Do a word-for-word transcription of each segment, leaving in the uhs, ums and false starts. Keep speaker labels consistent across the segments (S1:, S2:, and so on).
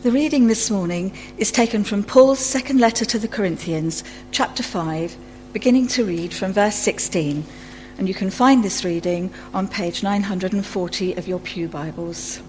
S1: The reading this morning is taken from Paul's second letter to the Corinthians, chapter five, beginning to read from verse sixteen, and you can find this reading on page nine hundred forty of your Pew Bibles.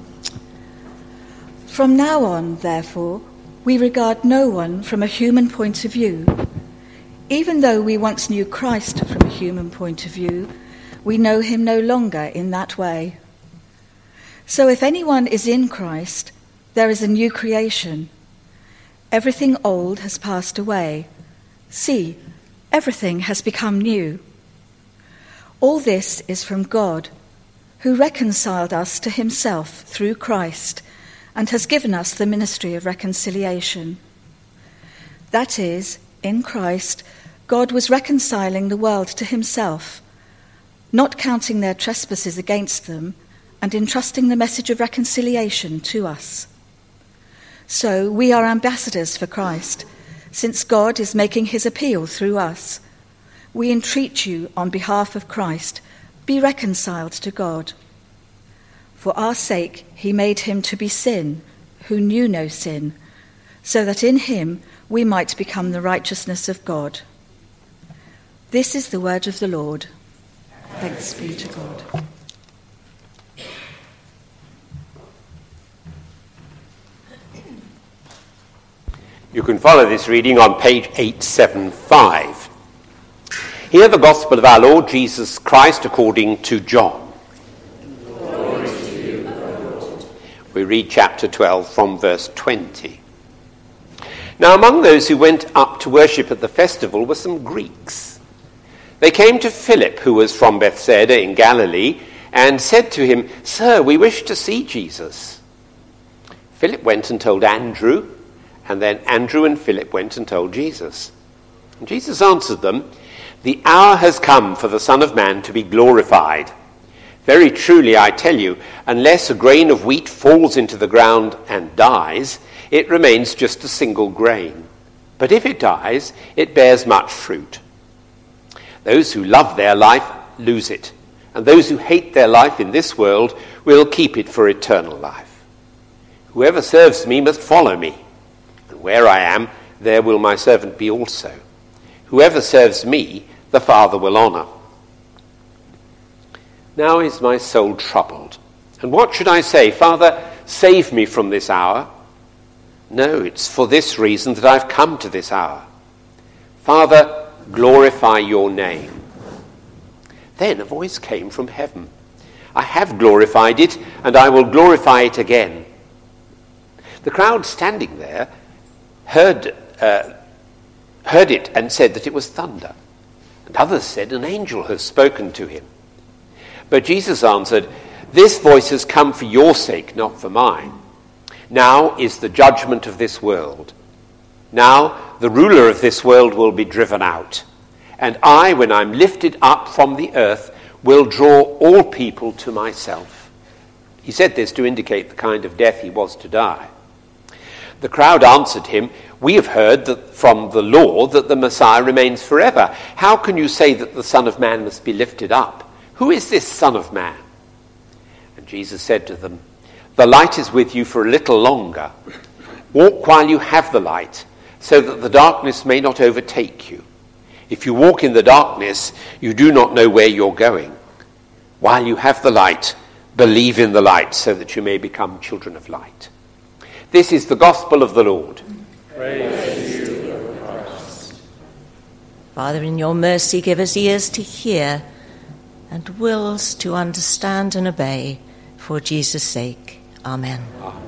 S1: From now on, therefore, we regard no one from a human point of view. Even though we once knew Christ from a human point of view, we know him no longer in that way. So if anyone is in Christ, there is a new creation. Everything old has passed away. See, everything has become new. All this is from God, who reconciled us to himself through Christ and has given us the ministry of reconciliation. That is, in Christ, God was reconciling the world to himself, not counting their trespasses against them, and entrusting the message of reconciliation to us. So we are ambassadors for Christ, since God is making his appeal through us. We entreat you on behalf of Christ, be reconciled to God. For our sake he made him to be sin, who knew no sin, so that in him we might become the righteousness of God. This is the word of the Lord. Thanks be to God.
S2: You can follow this reading on page eight seventy-five. Hear the gospel of our Lord Jesus Christ according to John.
S3: Glory to you, Lord.
S2: We read chapter twelve from verse twenty. Now among those who went up to worship at the festival were some Greeks. They came to Philip, who was from Bethsaida in Galilee, and said to him, "Sir, we wish to see Jesus." Philip went and told Andrew, and then Andrew and Philip went and told Jesus. And Jesus answered them, "The hour has come for the Son of Man to be glorified. Very truly I tell you, unless a grain of wheat falls into the ground and dies, it remains just a single grain. But if it dies, it bears much fruit. Those who love their life lose it, and those who hate their life in this world will keep it for eternal life. Whoever serves me must follow me. Where I am, there will my servant be also. Whoever serves me, the Father will honor. Now is my soul troubled. And what should I say? Father, save me from this hour? No, it's for this reason that I've come to this hour. Father, glorify your name." Then a voice came from heaven. "I have glorified it, and I will glorify it again." The crowd standing there heard uh, heard it and said that it was thunder. And others said, "An angel has spoken to him." But Jesus answered, "This voice has come for your sake, not for mine. Now is the judgment of this world. Now the ruler of this world will be driven out. And I, when I'm lifted up from the earth, will draw all people to myself." He said this to indicate the kind of death he was to die. The crowd answered him, "We have heard that from the law that the Messiah remains forever. How can you say that the Son of Man must be lifted up? Who is this Son of Man?" And Jesus said to them, "The light is with you for a little longer. Walk while you have the light, so that the darkness may not overtake you. If you walk in the darkness, you do not know where you're going. While you have the light, believe in the light, so that you may become children of light." This is the gospel of the Lord.
S3: Praise to you, Lord Christ.
S4: Father, in your mercy, give us ears to hear and wills to understand and obey. For Jesus' sake. Amen.
S2: Amen.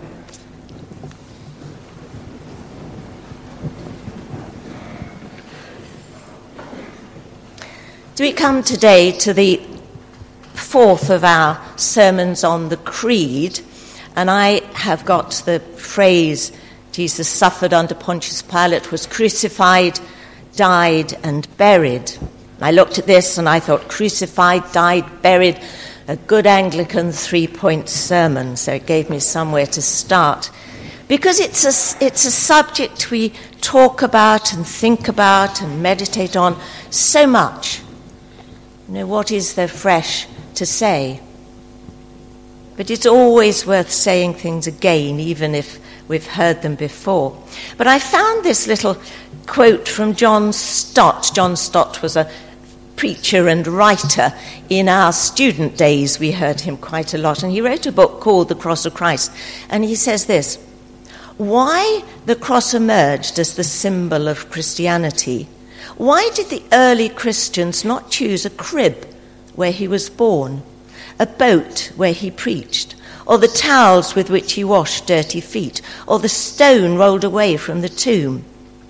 S4: Do we come today to the fourth of our sermons on the Creed? And I have got the phrase, Jesus suffered under Pontius Pilate, was crucified, died, and buried. I looked at this and I thought, crucified, died, buried, a good Anglican three-point sermon. So it gave me somewhere to start. Because it's a, it's a subject we talk about and think about and meditate on so much. You know, what is there fresh to say? But it's always worth saying things again, even if we've heard them before. But I found this little quote from John Stott. John Stott was a preacher and writer. In our student days, we heard him quite a lot. And he wrote a book called The Cross of Christ. And he says this: why the cross emerged as the symbol of Christianity? Why did the early Christians not choose a crib where he was born, a boat where he preached, or the towels with which he washed dirty feet, or the stone rolled away from the tomb?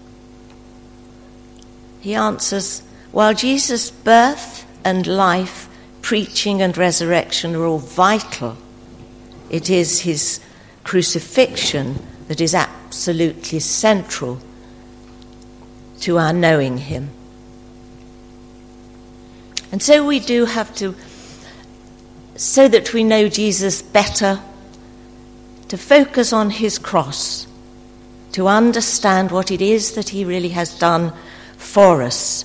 S4: He answers, while Jesus' birth and life, preaching and resurrection are all vital, it is his crucifixion that is absolutely central to our knowing him. And so we do have to, so that we know Jesus better, to focus on his cross, to understand what it is that he really has done for us.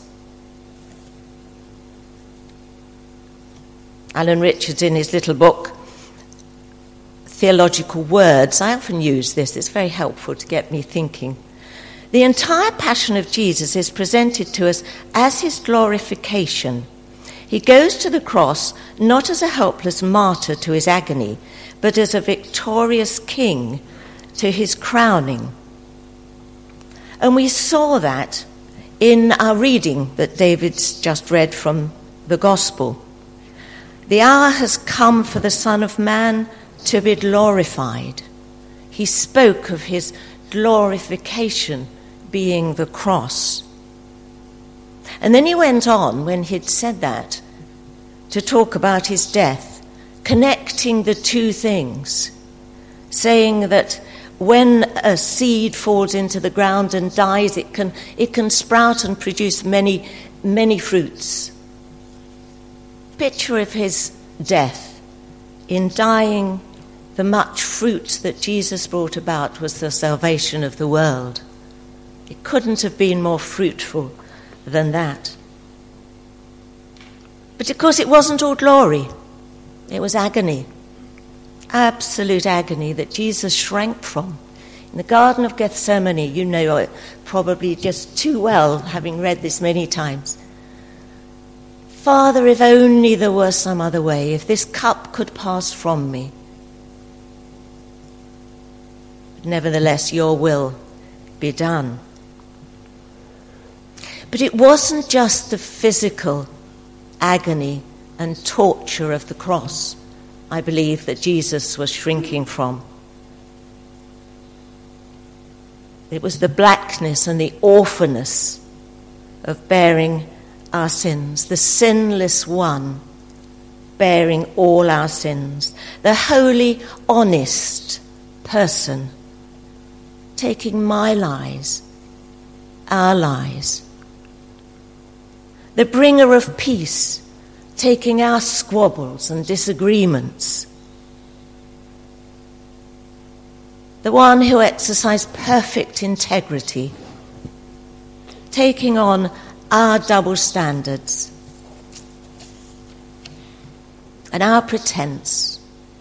S4: Alan Richards, in his little book, Theological Words, I often use this, it's very helpful to get me thinking. The entire passion of Jesus is presented to us as his glorification. He goes to the cross not as a helpless martyr to his agony, but as a victorious king to his crowning. And we saw that in our reading that David's just read from the Gospel. The hour has come for the Son of Man to be glorified. He spoke of his glorification being the cross. And then he went on, when he'd said that, to talk about his death, connecting the two things, saying that when a seed falls into the ground and dies, it can it can sprout and produce many, many fruits. Picture of his death. In dying, the much fruit that Jesus brought about was the salvation of the world. It couldn't have been more fruitful than that. But of course it wasn't all glory. It was agony. Absolute agony that Jesus shrank from. In the Garden of Gethsemane, you know it probably just too well, having read this many times. Father, if only there were some other way, if this cup could pass from me. But nevertheless, your will be done. But it wasn't just the physical agony and torture of the cross, I believe, that Jesus was shrinking from. It was the blackness and the awfulness of bearing our sins, the sinless one bearing all our sins, the holy, honest person taking my lies, our lies, the bringer of peace taking our squabbles and disagreements, the one who exercised perfect integrity, taking on our double standards and our pretense.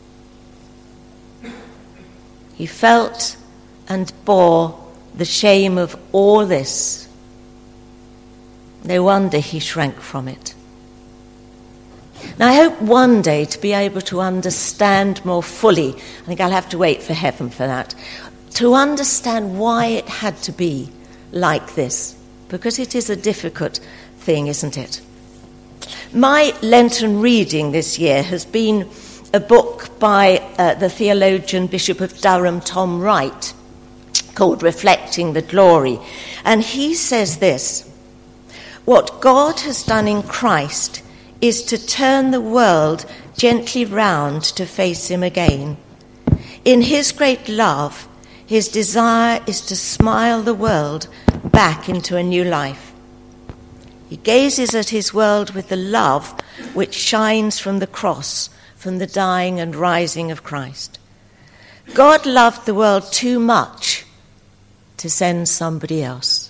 S4: He felt and bore the shame of all this. No wonder he shrank from it. Now, I hope one day to be able to understand more fully, I think I'll have to wait for heaven for that, to understand why it had to be like this, because it is a difficult thing, isn't it? My Lenten reading this year has been a book by uh, the theologian Bishop of Durham, Tom Wright, called Reflecting the Glory. And he says this: what God has done in Christ is to turn the world gently round to face him again. In his great love, his desire is to smile the world back into a new life. He gazes at his world with the love which shines from the cross, from the dying and rising of Christ. God loved the world too much to send somebody else.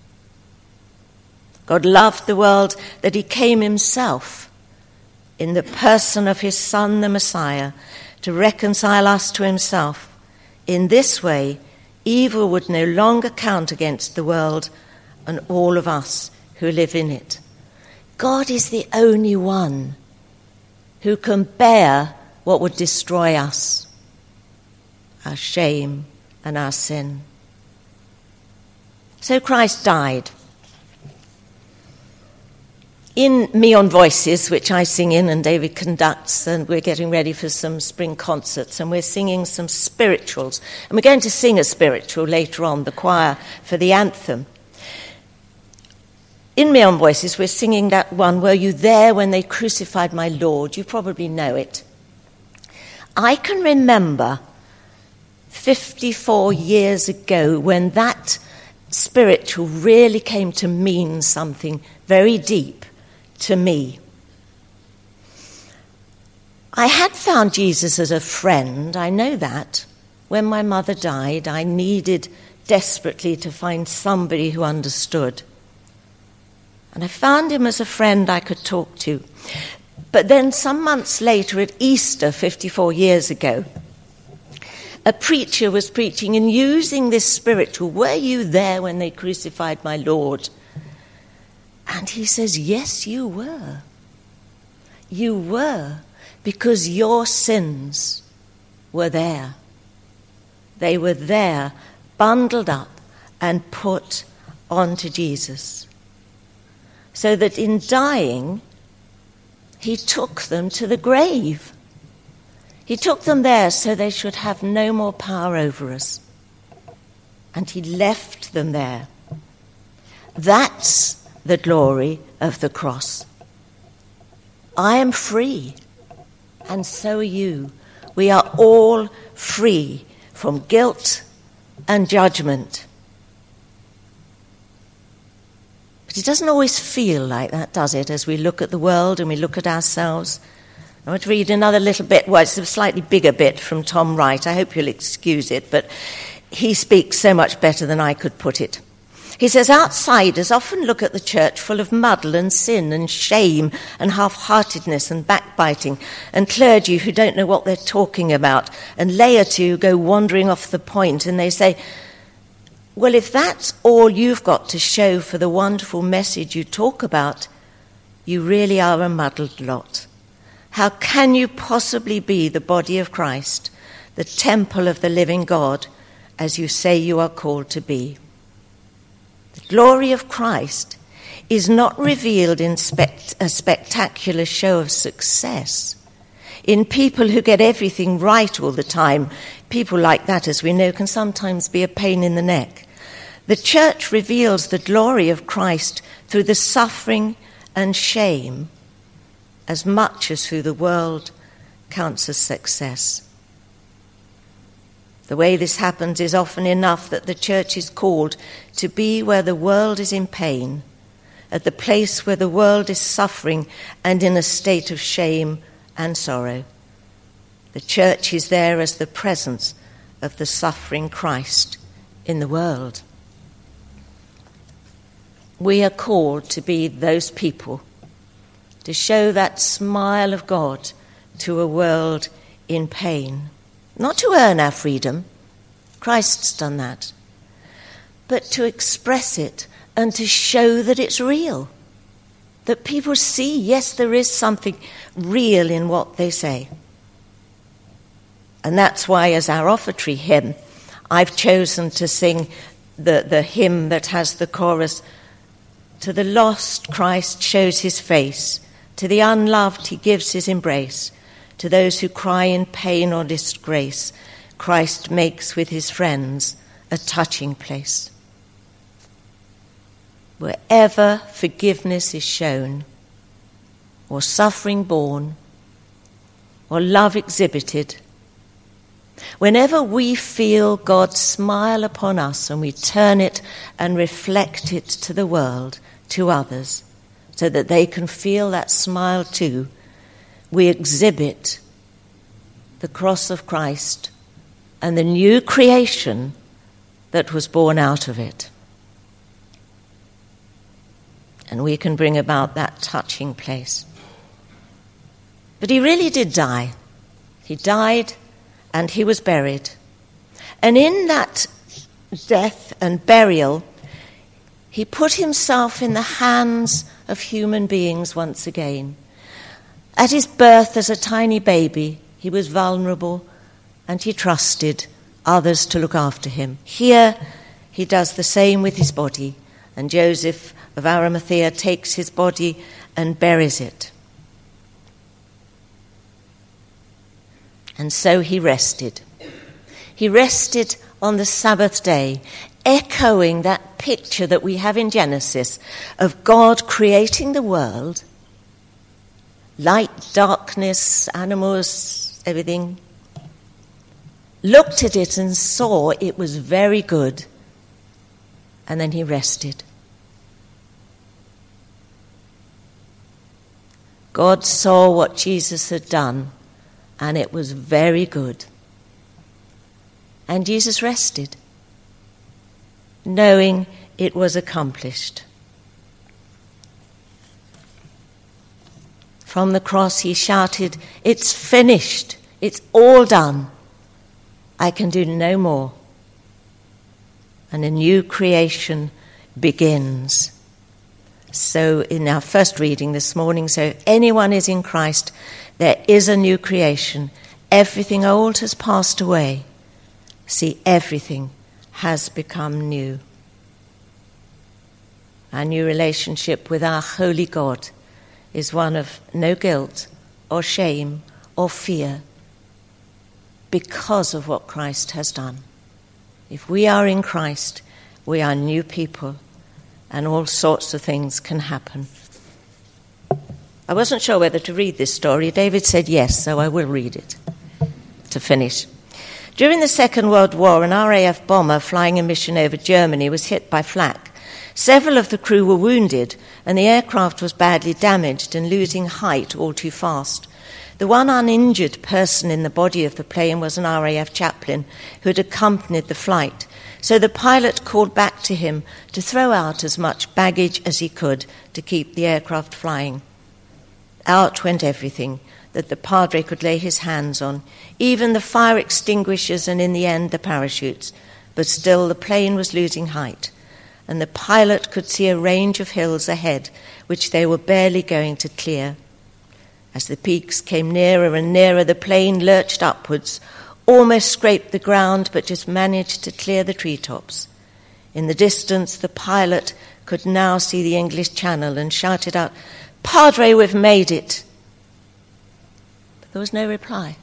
S4: God loved the world that he came himself in the person of his Son, the Messiah, to reconcile us to himself. In this way, evil would no longer count against the world and all of us who live in it. God is the only one who can bear what would destroy us, our shame and our sin. So Christ died. In Me on Voices, which I sing in and David conducts, and we're getting ready for some spring concerts, and we're singing some spirituals. And we're going to sing a spiritual later on, the choir, for the anthem. In Me on Voices, we're singing that one, "Were you there when they crucified my Lord?" You probably know it. I can remember fifty-four years ago when that spiritual really came to mean something very deep to me. I had found Jesus as a friend, I know that. When my mother died, I needed desperately to find somebody who understood. And I found him as a friend I could talk to. But then some months later at Easter, fifty-four years ago, a preacher was preaching and using this spiritual, "Were you there when they crucified my Lord?" And he says, yes, you were. You were, because your sins were there. They were there, bundled up and put onto Jesus. So that in dying, he took them to the grave. He took them there so they should have no more power over us. And he left them there. That's the glory of the cross. I am free, and so are you. We are all free from guilt and judgment. But it doesn't always feel like that, does it, as we look at the world and we look at ourselves? I want to read another little bit, well, it's a slightly bigger bit from Tom Wright. I hope you'll excuse it, but he speaks so much better than I could put it. He says, outsiders often look at the church full of muddle and sin and shame and half-heartedness and backbiting and clergy who don't know what they're talking about and laity who go wandering off the point, and they say, well, if that's all you've got to show for the wonderful message you talk about, you really are a muddled lot. How can you possibly be the body of Christ, the temple of the living God, as you say you are called to be? The glory of Christ is not revealed in spect- a spectacular show of success, in people who get everything right all the time. People like that, as we know, can sometimes be a pain in the neck. The church reveals the glory of Christ through the suffering and shame as much as through the world counts as success. The way this happens is often enough that the church is called to be where the world is in pain, at the place where the world is suffering and in a state of shame and sorrow. The church is there as the presence of the suffering Christ in the world. We are called to be those people, to show that smile of God to a world in pain. Not to earn our freedom, Christ's done that, but to express it and to show that it's real, that people see, yes, there is something real in what they say. And that's why, as our offertory hymn, I've chosen to sing the, the hymn that has the chorus, "To the lost Christ shows his face, to the unloved he gives his embrace. To those who cry in pain or disgrace, Christ makes with his friends a touching place." Wherever forgiveness is shown, or suffering borne, or love exhibited, whenever we feel God smile upon us and we turn it and reflect it to the world, to others, so that they can feel that smile too, we exhibit the cross of Christ and the new creation that was born out of it. And we can bring about that touching place. But he really did die. He He died and he was buried. And in that death and burial, he put himself in the hands of human beings once again. At his birth as a tiny baby, he was vulnerable and he trusted others to look after him. Here, he does the same with his body, and Joseph of Arimathea takes his body and buries it. And so he rested. He rested on the Sabbath day, echoing that picture that we have in Genesis of God creating the world, light, darkness, animals, everything, looked at it and saw it was very good, and then he rested. God saw what Jesus had done, and it was very good. And Jesus rested, knowing it was accomplished. From the cross he shouted, "It's finished, it's all done. I can do no more." And a new creation begins. So in our first reading this morning, so if anyone is in Christ, there is a new creation. Everything old has passed away. See, everything has become new. Our new relationship with our holy God is one of no guilt or shame or fear because of what Christ has done. If we are in Christ, we are new people, and all sorts of things can happen. I wasn't sure whether to read this story. David said yes, so I will read it to finish. During the Second World War, an R A F bomber flying a mission over Germany was hit by flak. Several of the crew were wounded, and the aircraft was badly damaged and losing height all too fast. The one uninjured person in the body of the plane was an R A F chaplain who had accompanied the flight. So the pilot called back to him to throw out as much baggage as he could to keep the aircraft flying. Out went everything that the padre could lay his hands on, even the fire extinguishers and in the end the parachutes. But still the plane was losing height, and the pilot could see a range of hills ahead which they were barely going to clear. As the peaks came nearer and nearer, the plane lurched upwards, almost scraped the ground, but just managed to clear the treetops. In the distance, the pilot could now see the English Channel and shouted out, "Padre, we've made it." But there was no reply.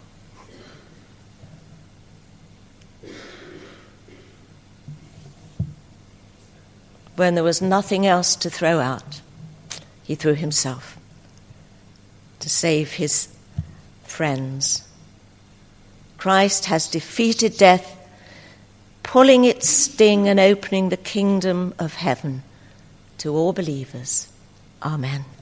S4: When there was nothing else to throw out, he threw himself to save his friends. Christ has defeated death, pulling its sting and opening the kingdom of heaven to all believers. Amen.